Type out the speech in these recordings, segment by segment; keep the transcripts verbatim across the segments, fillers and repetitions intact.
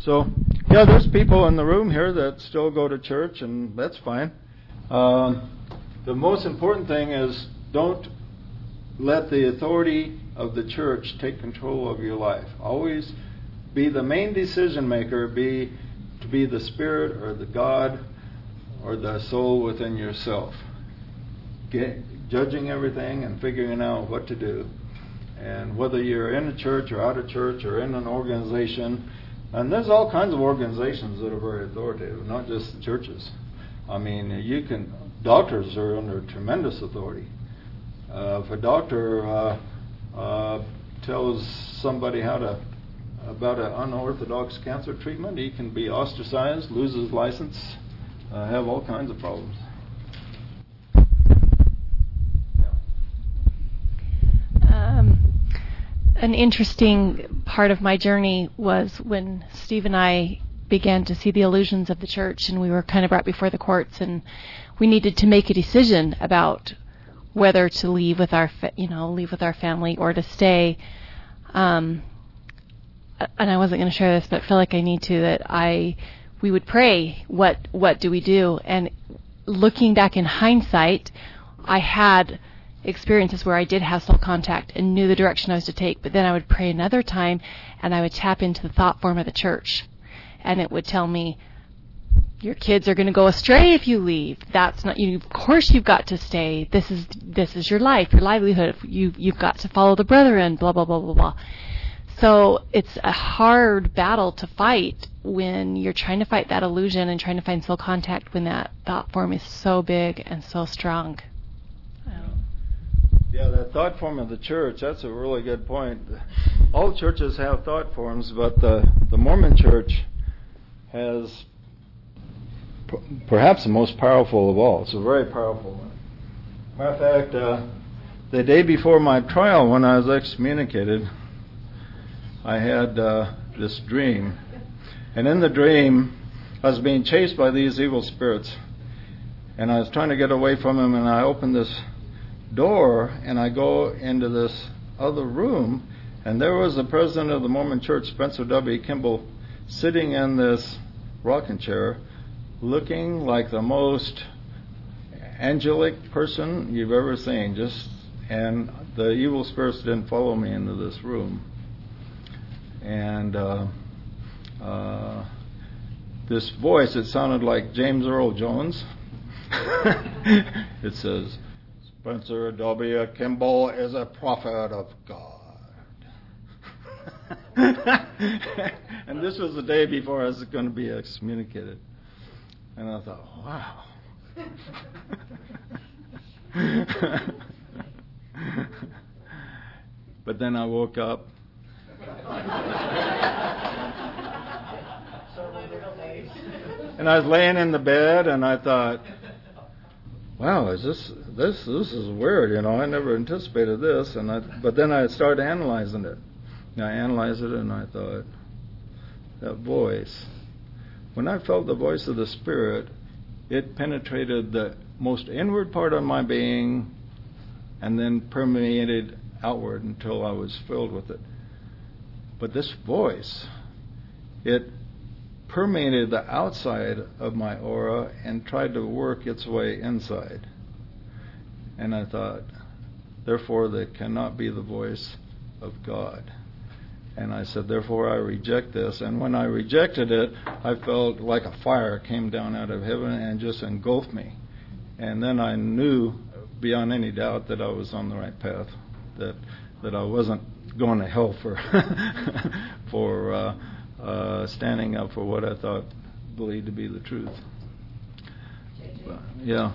So, yeah, there's people in the room here that still go to church, and that's fine. Um, the most important thing is don't let the authority of the church take control of your life. Always be the main decision maker, be to be the spirit or the God or the soul within yourself. Get, judging everything and figuring out what to do. And whether you're in a church or out of church or in an organization, and there's all kinds of organizations that are very authoritative, not just the churches. I mean, you can, doctors are under tremendous authority. Uh, if a doctor uh, uh, tells somebody how to, about an unorthodox cancer treatment, he can be ostracized, lose his license, uh, have all kinds of problems. Um, an interesting part of my journey was when Steve and I began to see the illusions of the church, and we were kind of right before the courts, and we needed to make a decision about whether to leave with our, fa- you know, leave with our family or to stay. Um, and I wasn't going to share this, but feel like I need to. That I, we would pray. What, what do we do? And looking back in hindsight, I had experiences where I did have soul contact and knew the direction I was to take. But then I would pray another time, and I would tap into the thought form of the church, and it would tell me, your kids are going to go astray if you leave. That's not you. Of course, you've got to stay. This is this is your life, your livelihood. You you've got to follow the brethren. Blah blah blah blah blah. So it's a hard battle to fight when you're trying to fight that illusion and trying to find soul contact when that thought form is so big and so strong. Yeah, that thought form of the church, that's a really good point. All churches have thought forms, but the, the Mormon church has p- perhaps the most powerful of all. It's a very powerful one. Matter of fact, uh, the day before my trial, when I was excommunicated, I had uh, this dream. And in the dream, I was being chased by these evil spirits. And I was trying to get away from them, and I opened this door, and I go into this other room, and there was the president of the Mormon Church, Spencer W. Kimball, sitting in this rocking chair, looking like the most angelic person you've ever seen. Just and the evil spirits didn't follow me into this room. And uh, uh, this voice, it sounded like James Earl Jones. It says, Spencer W. Kimball is a prophet of God. And this was the day before I was going to be excommunicated. And I thought, wow. But then I woke up. And I was laying in the bed, and I thought, wow, is this this this is weird, you know, I never anticipated this. And I, but then I started analyzing it. And I analyzed it, and I thought, that voice, when I felt the voice of the Spirit, it penetrated the most inward part of my being and then permeated outward until I was filled with it. But this voice, it permeated the outside of my aura and tried to work its way inside. And I thought, therefore, that cannot be the voice of God. And I said, therefore, I reject this. And when I rejected it, I felt like a fire came down out of heaven and just engulfed me. And then I knew beyond any doubt that I was on the right path, that that I wasn't going to hell for for uh, uh, standing up for what I thought believed to be the truth. But, yeah.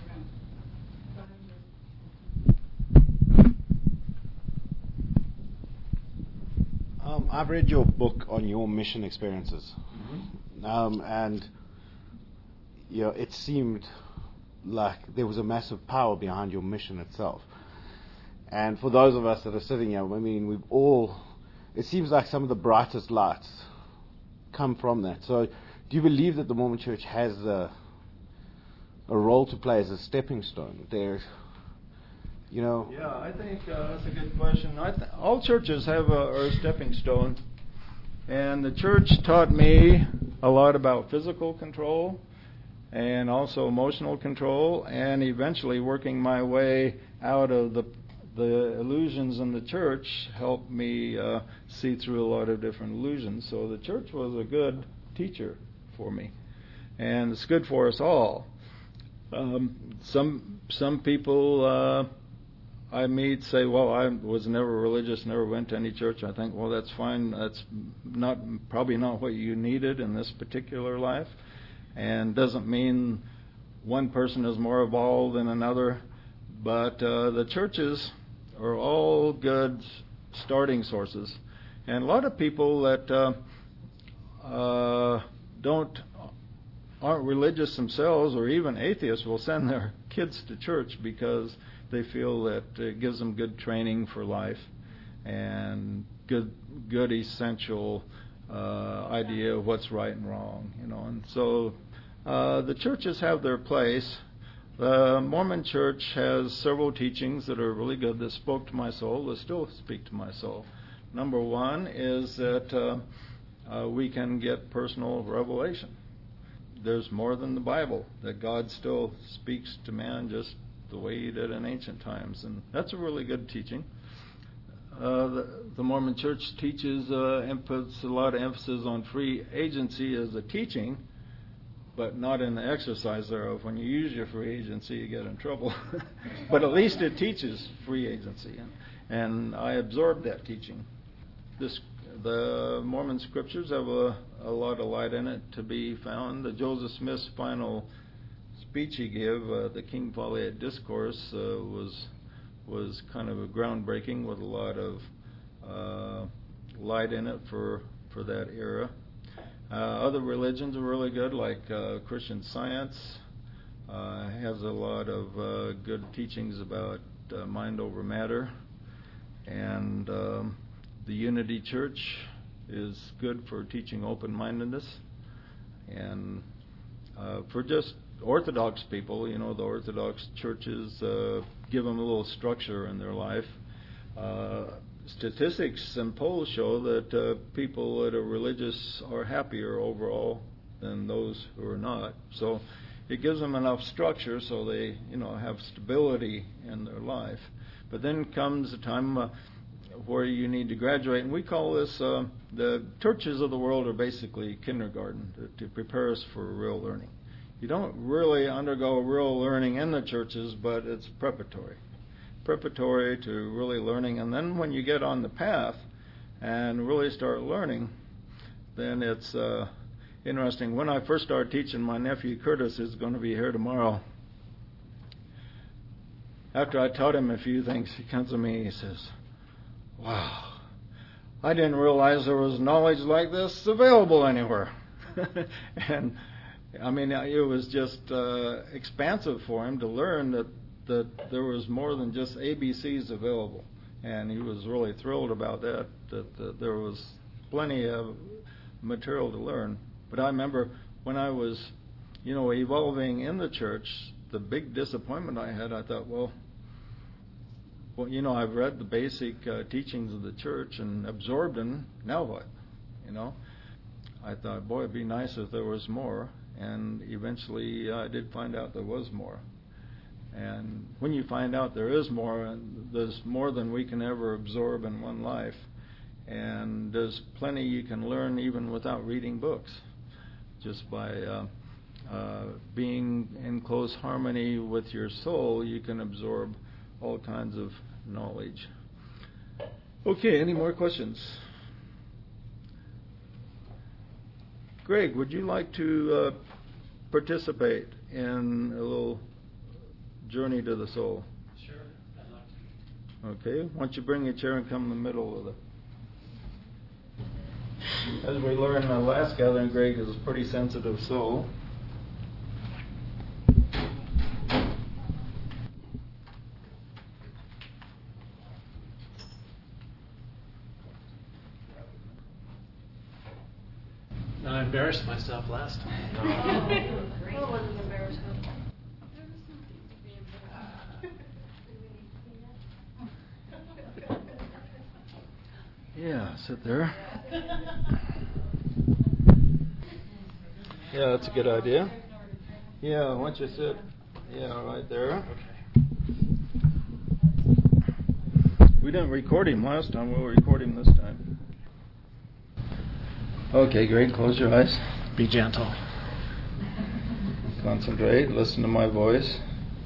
Um, I've read your book on your mission experiences, Mm-hmm. um, and you know, it seemed like there was a massive power behind your mission itself. And for those of us that are sitting here, I mean, we've all, it seems like some of the brightest lights come from that. So do you believe that the Mormon Church has a, a role to play as a stepping stone? There's, you know... Yeah, I think uh, that's a good question. I th- all churches have a, are a stepping stone. And the church taught me a lot about physical control and also emotional control, and eventually working my way out of the the illusions in the church helped me uh, see through a lot of different illusions. So the church was a good teacher for me, and it's good for us all. Um, some some people uh, I meet say, well, I was never religious, never went to any church. I think, well, that's fine. That's not probably not what you needed in this particular life, and doesn't mean one person is more evolved than another. But uh, the churches are all good starting sources, and a lot of people that uh, uh, don't aren't religious themselves, or even atheists, will send their kids to church because they feel that it gives them good training for life and good good essential uh, idea of what's right and wrong, you know. And so uh, the churches have their place. The Mormon Church has several teachings that are really good that spoke to my soul, that still speak to my soul. Number one is that uh, uh, we can get personal revelation. There's more than the Bible, that God still speaks to man just the way he did in ancient times, and that's a really good teaching. Uh, the, the Mormon Church teaches uh, puts a lot of emphasis on free agency as a teaching, but not in the exercise thereof. When you use your free agency, you get in trouble. But at least it teaches free agency, and, and I absorbed that teaching. This, the Mormon scriptures have a, a lot of light in it to be found. The Joseph Smith's final speech he gave, uh, the King Follett Discourse, uh, was was kind of a groundbreaking with a lot of uh, light in it for for that era. Uh, other religions are really good, like uh, Christian Science uh, has a lot of uh, good teachings about uh, mind over matter, and um, the Unity Church is good for teaching open-mindedness, and uh, for just Orthodox people, you know, the Orthodox churches uh, give them a little structure in their life. Uh, statistics and polls show that uh, people that are religious are happier overall than those who are not. So it gives them enough structure so they, you know, have stability in their life. But then comes a time uh, where you need to graduate, and we call this uh, the churches of the world are basically kindergarten to, to prepare us for real learning. You don't really undergo real learning in the churches, but it's preparatory. Preparatory to really learning. And then when you get on the path and really start learning, then it's uh, interesting. When I first started teaching, my nephew Curtis is going to be here tomorrow. After I taught him a few things, he comes to me and he says, "Wow, I didn't realize there was knowledge like this available anywhere." And I mean, it was just uh, expansive for him to learn that, that there was more than just A B Cs available. And he was really thrilled about that, that, that there was plenty of material to learn. But I remember when I was, you know, evolving in the church, the big disappointment I had, I thought, well, well, you know, I've read the basic uh, teachings of the church and absorbed them, now what? You know? I thought, boy, it'd be nice if there was more. And eventually uh, I did find out there was more. And when you find out there is more, there's more than we can ever absorb in one life. And there's plenty you can learn even without reading books. Just by uh, uh, being in close harmony with your soul, you can absorb all kinds of knowledge. Okay, any more questions? Greg, would you like to uh, participate in a little journey to the soul? Sure, I'd like to. Okay, why don't you bring your chair and come in the middle of the... As we learned in the last gathering, Greg is a pretty sensitive soul. I embarrassed myself last time. Oh, it wasn't embarrassment. Yeah, sit there. Yeah, that's a good idea. Yeah, why don't you sit? Yeah, right there. Okay. We didn't record him last time. We'll record him this time. Okay, great. Close your eyes. Be gentle. Concentrate. Listen to my voice.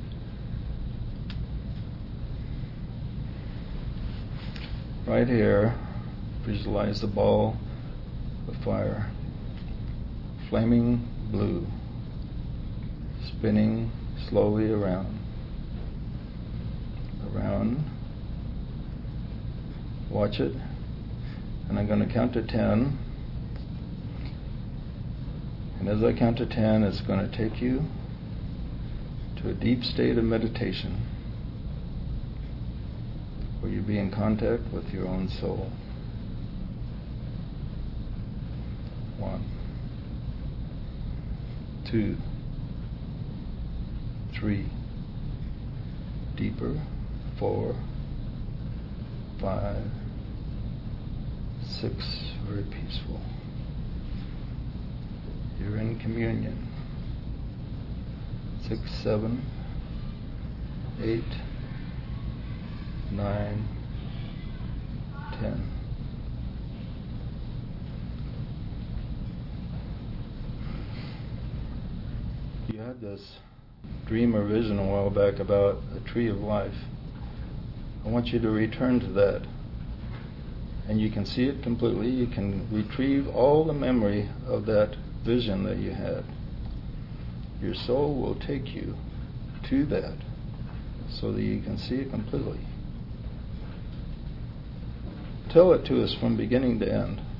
Right here, visualize the ball of fire, flaming blue, spinning slowly around, around. Watch it, and I'm going to count to ten. And as I count to ten, it's going to take you to a deep state of meditation, where you be in contact with your own soul. One, two, three, deeper, four, five, six, very peaceful. You're in communion. Six, seven, eight, nine, ten. You had this dream or vision a while back about a tree of life. I want you to return to that. And you can see it completely. You can retrieve all the memory of that vision that you had. Your soul will take you to that so that you can see it completely. Tell it to us from beginning to end.